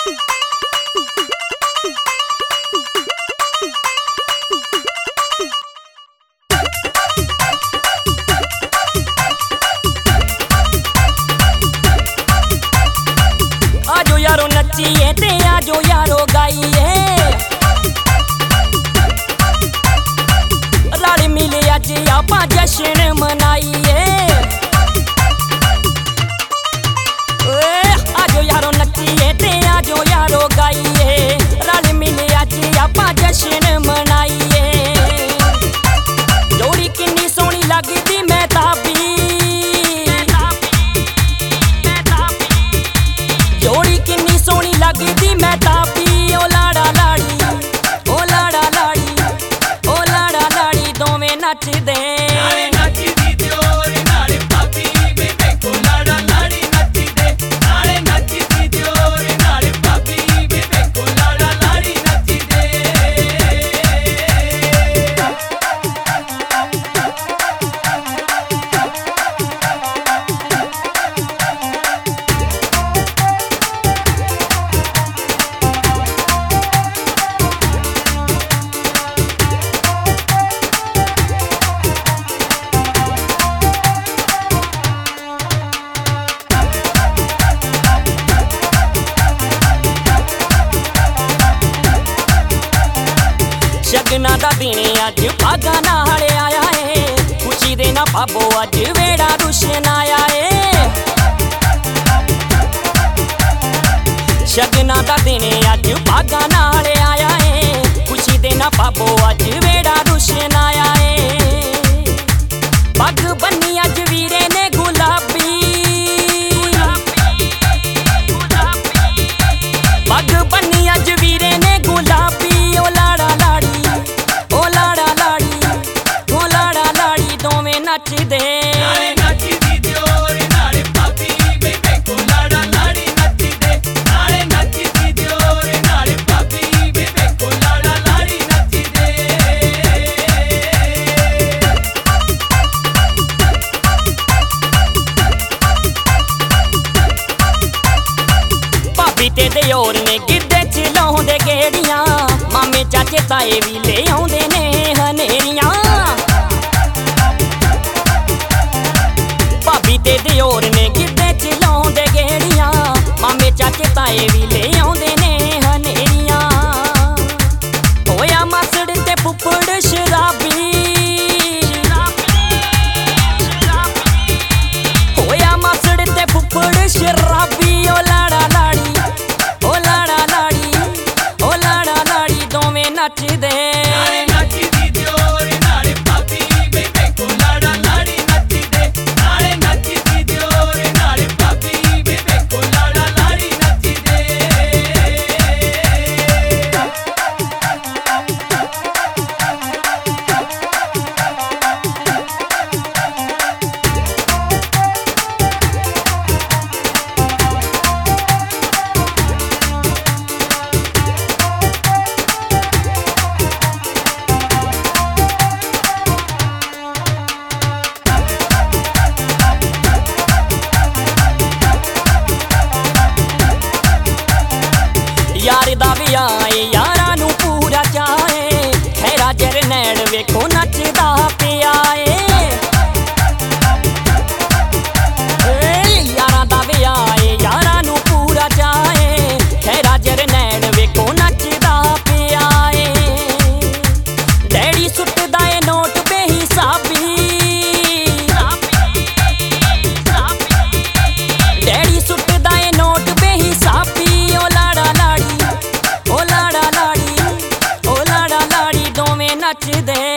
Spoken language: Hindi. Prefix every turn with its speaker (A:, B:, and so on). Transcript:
A: आजो यारो नचिए ते आजो यारो गाइए, रल मिले अज आपां जश्न मनाइए। आजो यारो नचिए ते आजो यारो गाइए, रल मिले अज आपां जश्न मनाइए। जोड़ी किन्नी सोहनी लगदी मैं ताबी, जोड़ी किन्नी सोहनी लगदी मैं ताबी। ओ लाड़ा लाड़ी, ओ लाड़ा लाड़ी, ओ लाड़ा लाड़ी दोवें नचदे। शगना दा दिन अज भागा नाल आया है, खुशी दे ना भाबो अज वेड़ा रुशन आया है। शगना दा दिन अज भागा नाल आया है, खुशी दे ना भाबो अज वेड़ा रुशन आया है। पग बन्नी अज वीरे ने गुलाबी, पग बन्नी अज वीरे ने गुलाबी। ओ लाड़ा लाड़ी, ओ लाड़ा लाड़ी, ओ लाड़ा लाड़ी दोवें नचदे। भाभी ते दियोर ने गिद्धे च लाउंदे गेड़ियां, मामे चाचे ताए भी ले आउंदे ने हनेरियां। भाभी ते दियोर ने गिद्धे च लाउंदे गेड़ियां, मामे चाचे ताए भी ले आउंदे ने हनेरियां। होया मासड़ ते फुफड़ शराबी, होया मासड़ ते फुफड़ शराबी। ओ लाड़ा लाड़ी, ओ लाड़ा लाड़ी, ओ लाड़ा लाड़ी दोवें नचदे। यार दा विआह यारां नूं पूरा चाहे, खैरा जरनैल वेखो नचदा पिया ए। यारां दा विआह यारां नूं पूरा चाहे, खैरा जरनैल वेखो नचदा पिया ए। डैडी सुट्टदा ए नोट बेहिसाबी, डैडी सुट्टदा ए नोट बेहिसाबी। ओ लाड़ा लाड़ी, ओ लाड़ा लाड़ी, ओ लाड़ा लाड़ी दोवें नचदे।